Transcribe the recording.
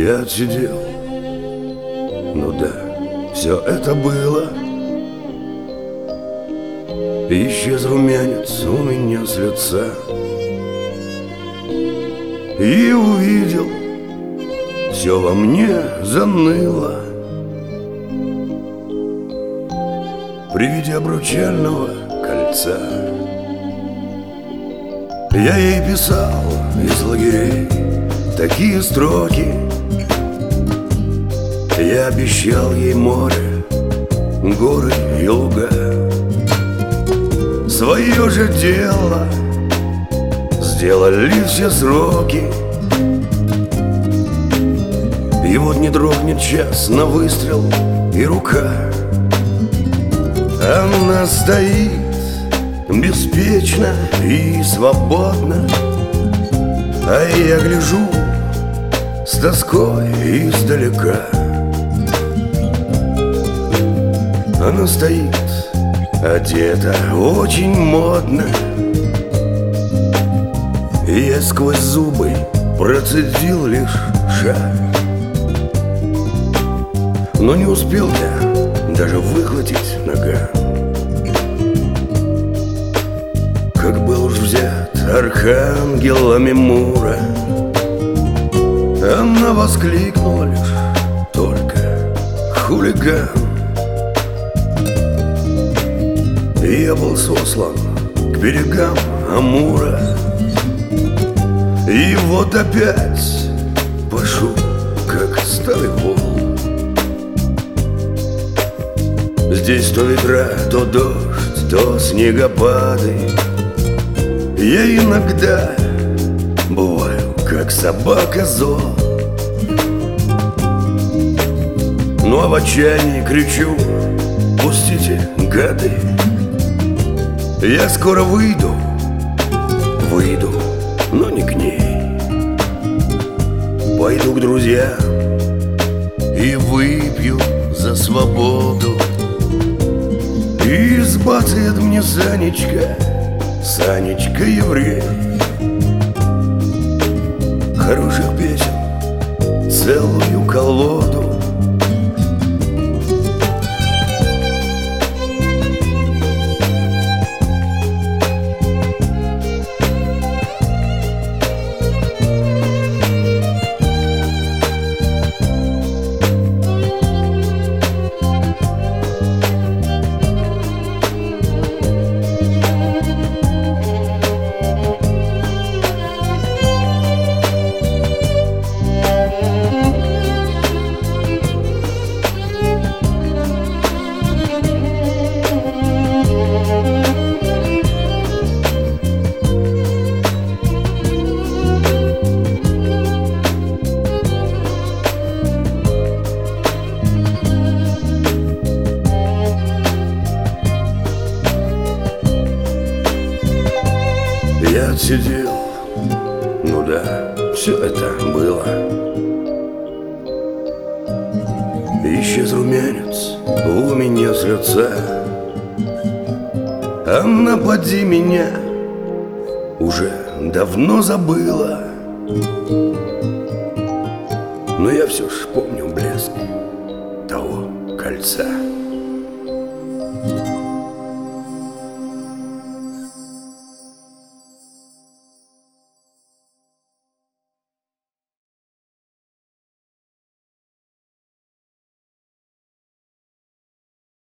Я отсидел. Ну да, все это было. Исчез румянец у меня с лица. И увидел, все во мне заныло при виде обручального кольца. Я ей писал из лагерей такие строки. Я обещал ей море, горы и луга. Свое же дело сделали все сроки. И вот не дрогнет час на выстрел и рука. Она стоит беспечно и свободно, а я гляжу с тоской издалека. Она стоит, одета очень модно, и я сквозь зубы процедил лишь шаг. Но не успел я даже выхватить наган, как был уж взят архангелами Мура. Она воскликнула лишь только хулиган. И я был сослан к берегам Амура. И вот опять пашу, как старый вол. Здесь то ветра, то дождь, то снегопады. Я иногда бываю, как собака зол. Ну а в отчаянии кричу: пустите, гады. Я скоро выйду, но не к ней. Пойду к друзьям и выпью за свободу. И сбацает мне Санечка, Санечка еврей, хороших песен целую колоду. Я отсидел, ну да, все это было. Исчез румянец у меня с лица. Она, поди, меня уже давно забыла. Но я все ж помню блеск того кольца.